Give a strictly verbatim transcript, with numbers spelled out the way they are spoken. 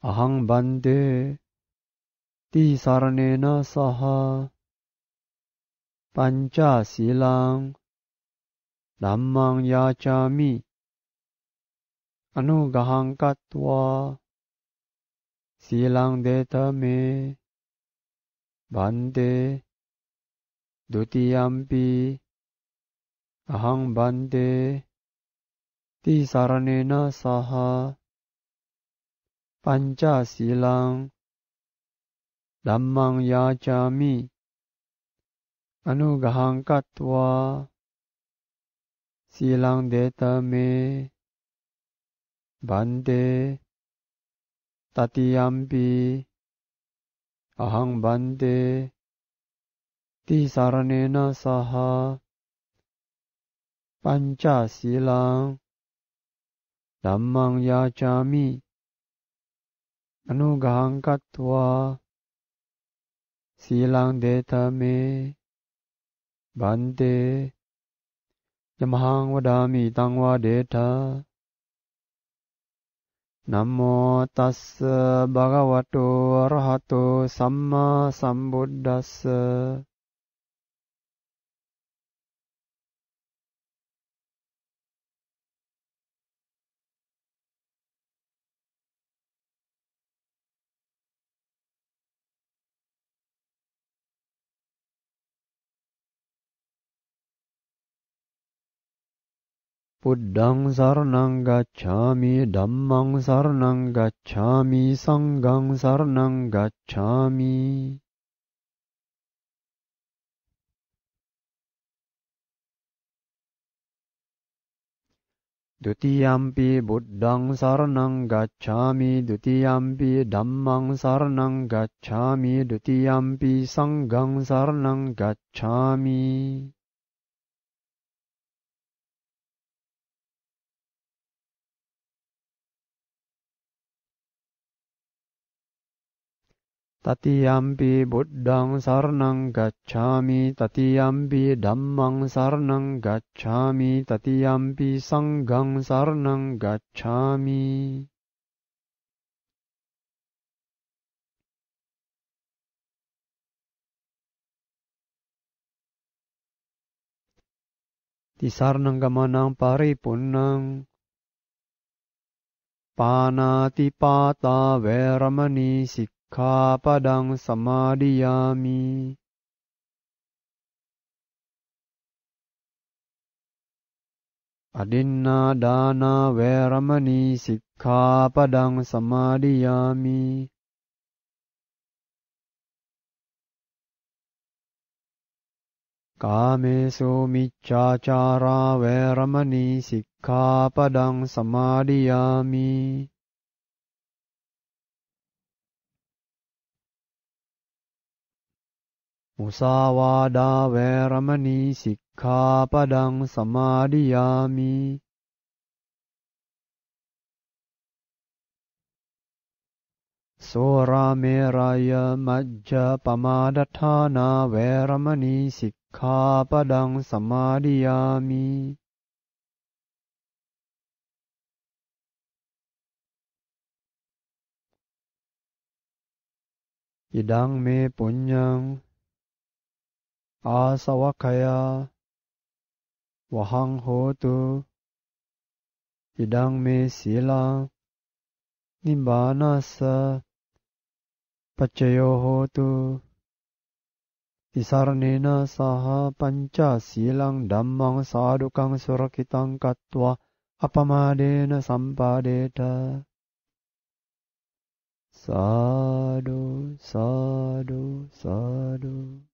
ahang bante tisaranena saha panca silang dhammang yacami anugahang katva silang detame bante dutiyampi ahang bante tisaranena saha panca silang dhammang yacami anugahang katva silang detame bante tatiyampi ahang bante tisaranena saha panca silang dhammang yacami anugahang katva silang detame bante yamahang vadami tangva deta. Namo tassa bhagavato arahato samma sambuddhassa. Buddhang saranang gacchami, dhammang saranang gacchami, sanghang saranang gacchami. Dutiyampi buddhang saranang gacchami, dutiyampi dhammang saranang gacchami, dutiyampi sanghang saranang gacchami. Tatiyampi buddhang saranang gacchami, tatiyampi dhammang saranang gacchami, tatiyampi sanghang saranang gacchami. Tisaranang gamanang paripunnang panatipata veramani sikkhapadang samadhiyami. Adinna dana veramani sikkhapadang samadhiyami. Kamesu miccacara veramani sikkhapadang samadhiyami. Musawada veramani sikkhapadang samadhiyami. Sorameraya majja pamadatthana veramani sikkhapadang samadhiyami. Idang me punyang asawakaya wahang hotu. Idang me sila nimbanasa pacayo hotu. Tisaranena saha panca silang dhammang sadukang surakitang katva apamadena sampadeta. Sadhu, sadhu, sadhu.